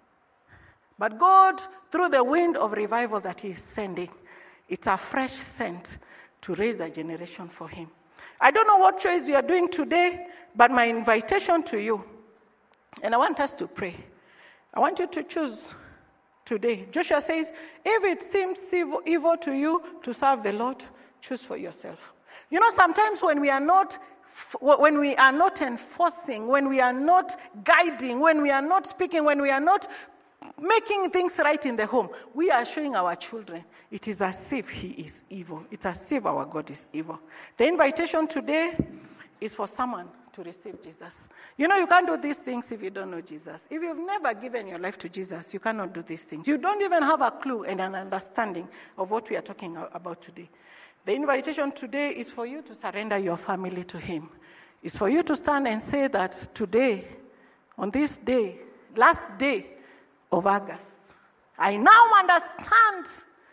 But God, through the wind of revival that he is sending, it's a fresh scent to raise a generation for him. I don't know what choice you are doing today, but my invitation to you, and I want us to pray. I want you to choose today. Joshua says, if it seems evil, evil to you to serve the Lord, choose for yourself. You know, sometimes when we are not when we are not enforcing, when we are not guiding, when we are not speaking, when we are not making things right in the home, we are showing our children it is as if he is evil. It's as if our God is evil. The invitation today is for someone to receive Jesus. You know, you can't do these things if you don't know Jesus. If you've never given your life to Jesus, you cannot do these things. You don't even have a clue and an understanding of what we are talking about today. The invitation today is for you to surrender your family to him. It's for you to stand and say that today, on this day, last day of August, I now understand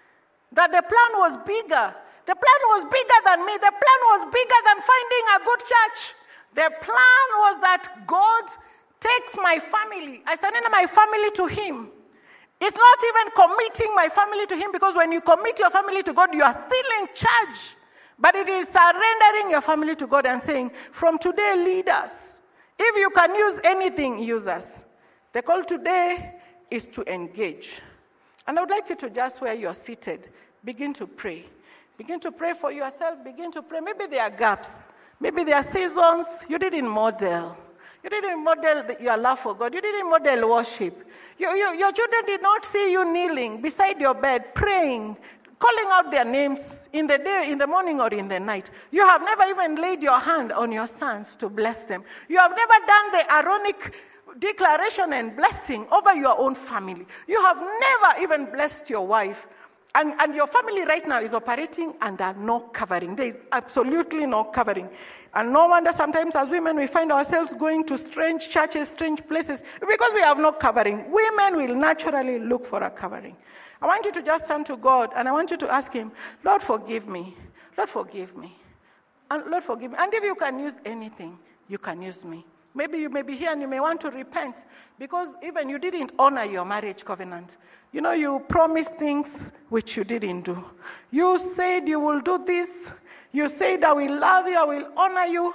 That the plan was bigger. The plan was bigger than me. The plan was bigger than finding a good church. The plan was that God takes my family. I surrender my family to him. It's not even committing my family to him, because when you commit your family to God, you are still in charge. But it is surrendering your family to God and saying, from today, lead us. If you can use anything, use us. The call today is to engage. And I would like you to, just where you're seated, begin to pray. Begin to pray for yourself. Begin to pray. Maybe there are gaps. Maybe there are seasons you didn't model. You didn't model your love for God. You didn't model worship. You, you, your children did not see you kneeling beside your bed, praying, calling out their names in the day, in the morning or in the night. You have never even laid your hand on your sons to bless them. You have never done the Aaronic declaration and blessing over your own family. You have never even blessed your wife. And, and your family right now is operating under no covering. There is absolutely no covering. And no wonder sometimes as women we find ourselves going to strange churches, strange places, because we have no covering. Women will naturally look for a covering. I want you to just turn to God and I want you to ask him, Lord, forgive me. Lord, forgive me. And Lord, forgive me. And if you can use anything, you can use me. Maybe you may be here and you may want to repent because even you didn't honor your marriage covenant. You know, you promised things which you didn't do. You said you will do this. You said, I will love you, I will honor you.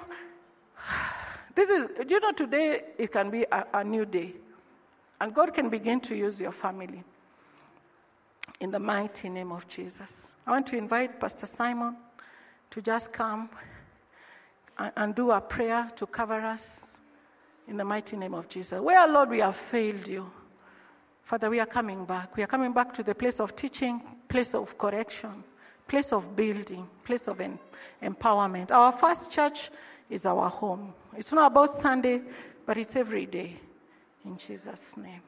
This is, you know, today it can be a, a new day. And God can begin to use your family. In the mighty name of Jesus. I want to invite Pastor Simon to just come and, and do a prayer to cover us in the mighty name of Jesus. Where, Lord, we have failed you. Father, we are coming back. We are coming back to the place of teaching, place of correction, place of building, place of en- empowerment. Our first church is our home. It's not about Sunday, but it's every day. In Jesus' name.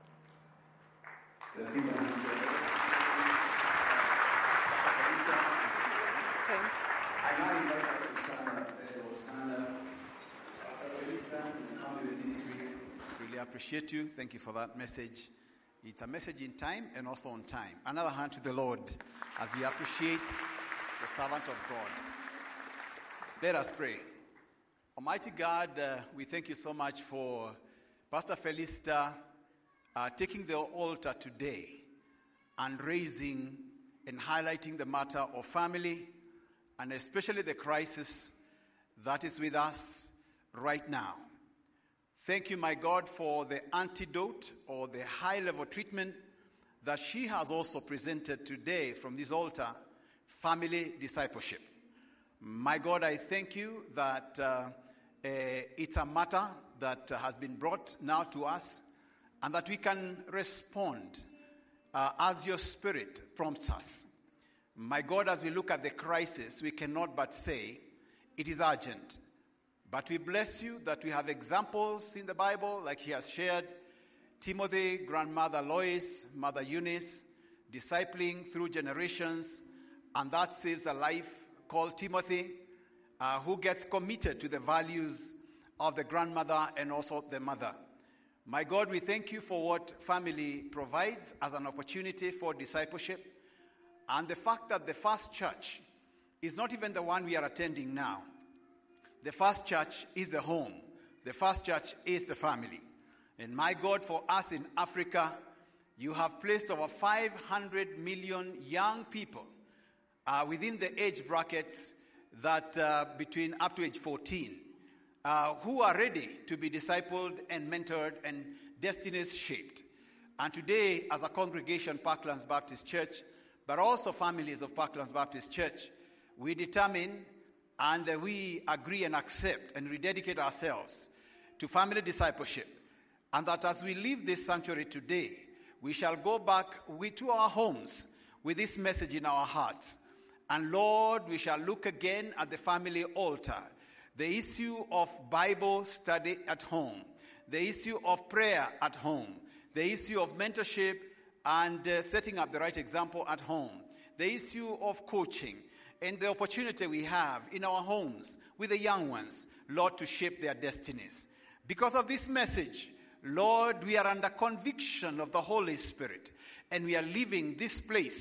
Really appreciate you. Thank you for that message. It's a message in time and also on time. Another hand to the Lord as we appreciate the servant of God. Let us pray. Almighty God, uh, we thank you so much for Pastor Felista uh, taking the altar today and raising and highlighting the matter of family and especially the crisis that is with us right now. Thank you, my God, for the antidote or the high-level treatment that she has also presented today from this altar, family discipleship. My God, I thank you that uh, uh, it's a matter that uh, has been brought now to us and that we can respond uh, as your Spirit prompts us. My God, as we look at the crisis, we cannot but say it is urgent. But we bless you that we have examples in the Bible, like he has shared, Timothy, grandmother Lois, mother Eunice, discipling through generations, and that saves a life called Timothy, uh, who gets committed to the values of the grandmother and also the mother. My God, we thank you for what family provides as an opportunity for discipleship, and the fact that the first church is not even the one we are attending now. The first church is the home. The first church is the family. And my God, for us in Africa, you have placed over five hundred million young people uh, within the age brackets that uh, between up to age fourteen, uh, who are ready to be discipled and mentored and destinies shaped. And today, as a congregation, Parklands Baptist Church, but also families of Parklands Baptist Church, we determine and uh, we agree and accept and rededicate ourselves to family discipleship. And that as we leave this sanctuary today, we shall go back with, to our homes with this message in our hearts. And Lord, we shall look again at the family altar, the issue of Bible study at home, the issue of prayer at home, the issue of mentorship and uh, setting up the right example at home, the issue of coaching, and the opportunity we have in our homes with the young ones, Lord, to shape their destinies. Because of this message, Lord, we are under conviction of the Holy Spirit, and we are leaving this place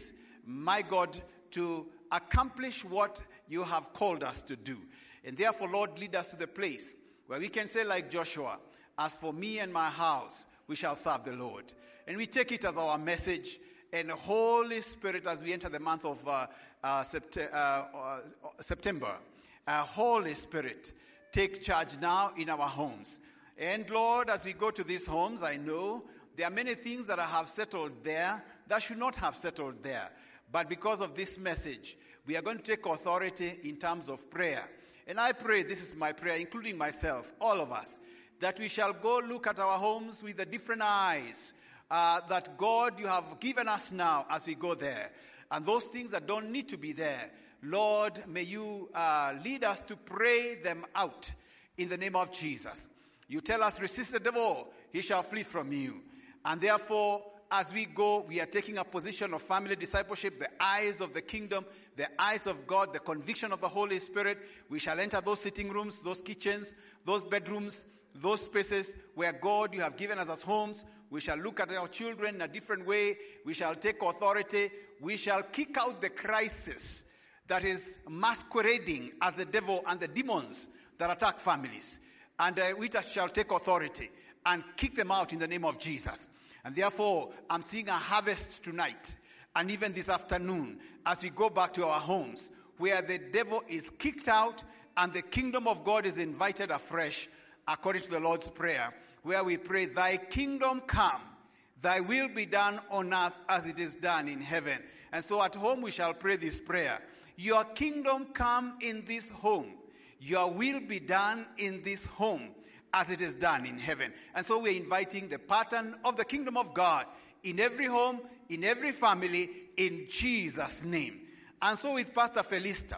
my God, to accomplish what you have called us to do. And therefore, Lord, lead us to the place where we can say like Joshua, as for me and my house, we shall serve the Lord. And we take it as our message. And Holy Spirit, as we enter the month of uh, uh, Sept- uh, uh, September, uh, Holy Spirit, take charge now in our homes. And Lord, as we go to these homes, I know there are many things that I have settled there that should not have settled there. But because of this message, we are going to take authority in terms of prayer. And I pray, this is my prayer, including myself, all of us, that we shall go look at our homes with the different eyes uh, that God, you have given us now as we go there. And those things that don't need to be there, Lord, may you uh, lead us to pray them out in the name of Jesus. You tell us, resist the devil, he shall flee from you. And therefore, as we go, we are taking a position of family discipleship, the eyes of the kingdom, the eyes of God, the conviction of the Holy Spirit. We shall enter those sitting rooms, those kitchens, those bedrooms, those spaces where God, you have given us as homes. We shall look at our children in a different way. We shall take authority. We shall kick out the crisis that is masquerading as the devil and the demons that attack families. And uh, we shall take authority and kick them out in the name of Jesus. And therefore, I'm seeing a harvest tonight and even this afternoon as we go back to our homes where the devil is kicked out and the kingdom of God is invited afresh according to the Lord's Prayer, where we pray, thy kingdom come, thy will be done on earth as it is done in heaven. And so at home we shall pray this prayer. Your kingdom come in this home. Your will be done in this home as it is done in heaven. And so we're inviting the pattern of the kingdom of God in every home, in every family, in Jesus' name. And so with Pastor Felista,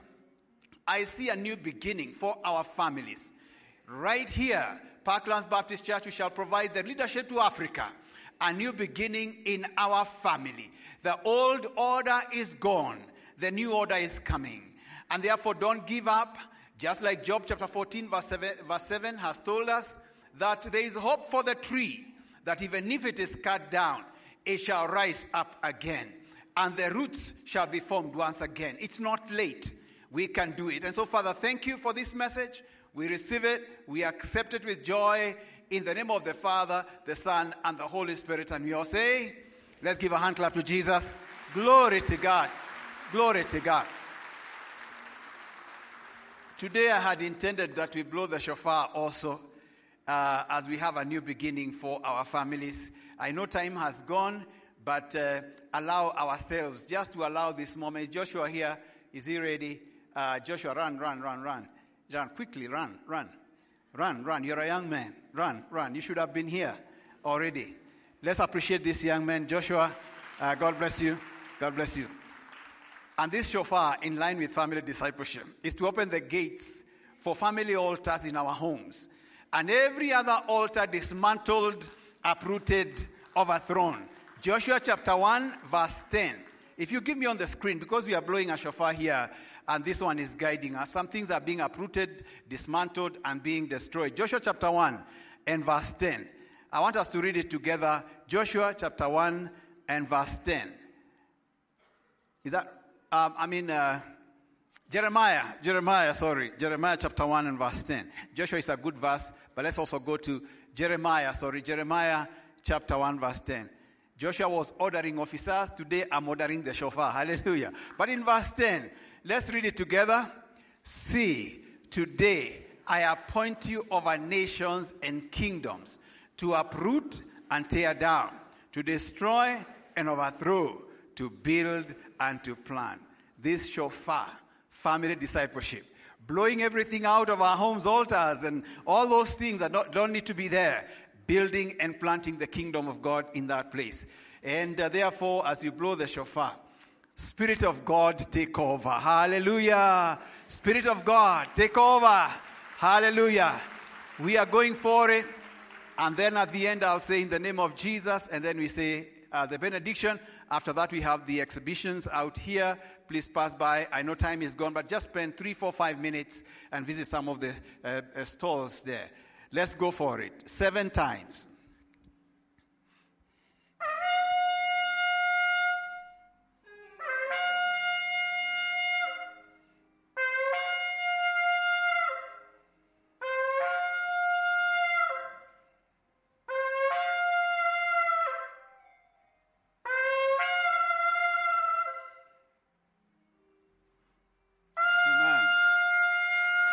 I see a new beginning for our families. Right here, Parklands Baptist Church, we shall provide the leadership to Africa. A new beginning in our family. The old order is gone. The new order is coming. And therefore, don't give up. Just like Job chapter fourteen, verse seven, verse seven has told us that there is hope for the tree, that even if it is cut down, it shall rise up again. And the roots shall be formed once again. It's not late. We can do it. And so, Father, thank you for this message. We receive it. We accept it with joy in the name of the Father, the Son, and the Holy Spirit. And we all say, let's give a hand clap to Jesus. Glory to God. Glory to God. Today I had intended that we blow the shofar also uh, as we have a new beginning for our families. I know time has gone, but uh, allow ourselves, just to allow this moment. Is Joshua here? Is he ready? Uh, Joshua, run, run, run, run. Run, quickly, run, run. Run, run. You're a young man. Run, run. You should have been here already. Let's appreciate this young man. Joshua, uh, God bless you. God bless you. And this shofar, in line with family discipleship, is to open the gates for family altars in our homes. And every other altar dismantled, uprooted, overthrown. Joshua chapter one, verse ten. If you give me on the screen, because we are blowing a shofar here, and this one is guiding us, some things are being uprooted, dismantled, and being destroyed. Joshua chapter one and verse ten. I want us to read it together. Joshua chapter one and verse ten. Is that... Um, I mean, uh, Jeremiah, Jeremiah, sorry, Jeremiah chapter one and verse ten. Joshua is a good verse, but let's also go to Jeremiah, sorry, Jeremiah chapter one verse ten. Joshua was ordering officers. Today I'm ordering the shofar. Hallelujah. But in verse ten, let's read it together. See, today I appoint you over nations and kingdoms to uproot and tear down, to destroy and overthrow, to build and to plant. This shofar, family discipleship, blowing everything out of our homes, altars, and all those things that don't, don't need to be there, building and planting the kingdom of God in that place. And uh, therefore, as you blow the shofar, Spirit of God, take over. Hallelujah. Spirit of God, take over. Hallelujah. We are going for it. And then at the end, I'll say in the name of Jesus, and then we say uh, the benediction. After that, we have the exhibitions out here. Please pass by. I know time is gone, but just spend three, four, five minutes and visit some of the uh, uh, stalls there. Let's go for it. Seven times.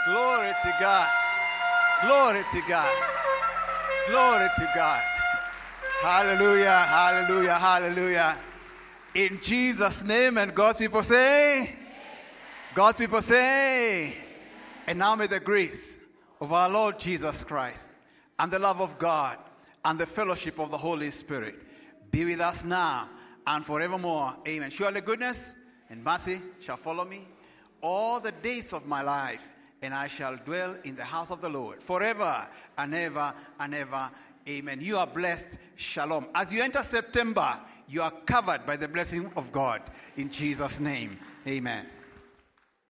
Glory to God. Glory to God. Glory to God. Hallelujah, hallelujah, hallelujah. In Jesus' name, and God's people say, Amen. God's people say, Amen. And now may the grace of our Lord Jesus Christ and the love of God and the fellowship of the Holy Spirit be with us now and forevermore. Amen. Surely goodness and mercy shall follow me all the days of my life, and I shall dwell in the house of the Lord forever and ever and ever. Amen. You are blessed. Shalom. As you enter September, you are covered by the blessing of God. In Jesus' name, amen.